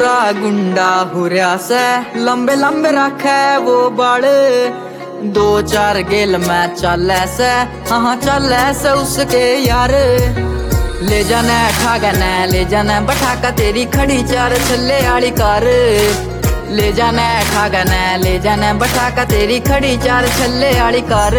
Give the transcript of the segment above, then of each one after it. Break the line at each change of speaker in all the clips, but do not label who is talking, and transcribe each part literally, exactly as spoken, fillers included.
पूरा गुंडा हुरिया से, लंबे लंबे रखे वो बाल, दो चार गेल में चल से, हाँ चल से उसके यार। ले जाना ठागना ले जाना बैठा का तेरी खड़ी चार छल्ले आली कार, ले जाना ठागना ले जाना बैठा का तेरी खड़ी चार छल्ले आली कार।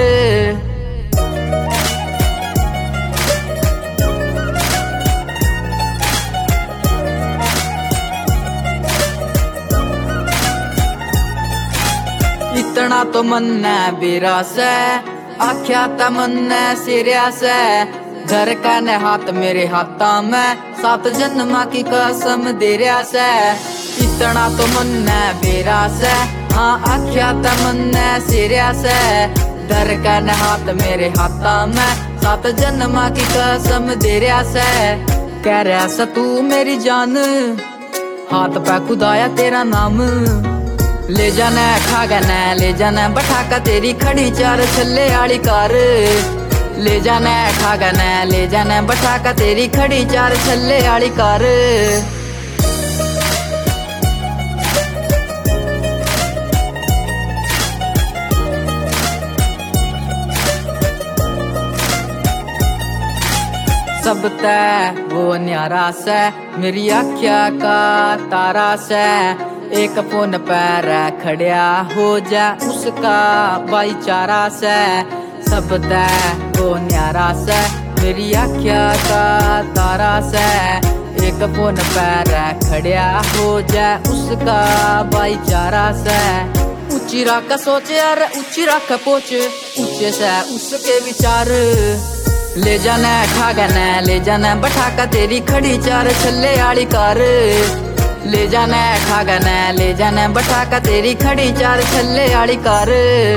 इतना तो मन ने बेरा से, आख्या त मन ने सिरिया से, घर का ने हाथ मेरे हाथा में, सात जन्मा की कसम दे रहा से। इतना तो मन ने बेरा से, हाँ आख्या त मन ने सिरिया से, घर का ने हाथ मेरे हाथा में, सात जन्मा की कसम दे रहा से। कह रहा सा तू मेरी जान, हाथ पे खुदाया तेरा नाम, ले जाना ठागना ले जाना बैठा का तेरी खड़ी चार छल्ले आली कार, ले जाना ठागना ले जाना बैठा का तेरी खड़ी चार छल्ले आली कार। सब तय वो न्यारा से, मेरी आख्या का तारा से, एक फोन पर खड़िया हो जा उसका भाईचारा से। सब तय वो न्यारा से, मेरी आख्या का तारा से, एक फोन पर खड़िया हो जा उसका भाईचारा से। ऊंची रख सोच यार ऊंची रख पोच, ऊंचे से उसके विचार, ले जाना ठागना ले जाना बैठा का तेरी खड़ी चार छल्ले आली कार, ले जाना ठागना ले जाना बैठा का तेरी खड़ी चार छल्ले आली कार।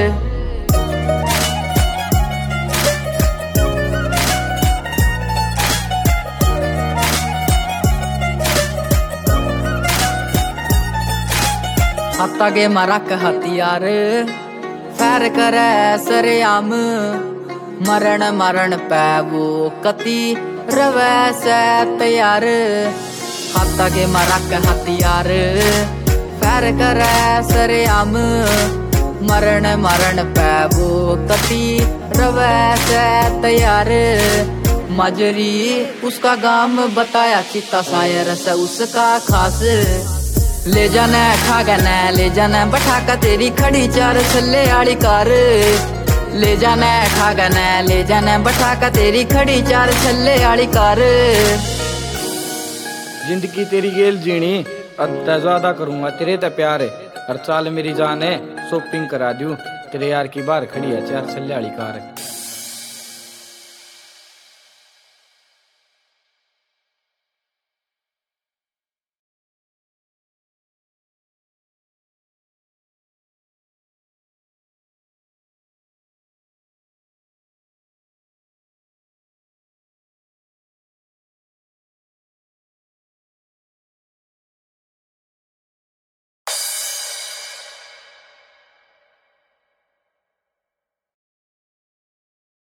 हाथा गे मरक हथियार, फैर करे सरेआम, मरण मरण पे वो कति रवै से तैयार। हाथा के मरक हथियार, फैर करे सरेआम, मरण मरण पे वो कति रवै से तैयार। मजरी उसका गाम बताया चिता शायर से उसका खास, ले जाना ठागना ले जाना बैठा का तेरी खड़ी चार छल्ले आली कार, ले जाना ठागना ले जाना बैठा का तेरी खड़ी चार छल्ले आली कार।
जिंदगी तेरी गेल जीनी अद्दा ज्यादा करूंगा तेरे ते प्यार, हर चाल मेरी जान है शॉपिंग करा दूं तेरे यार की बार खड़ी है चार छल्ले वाली कार।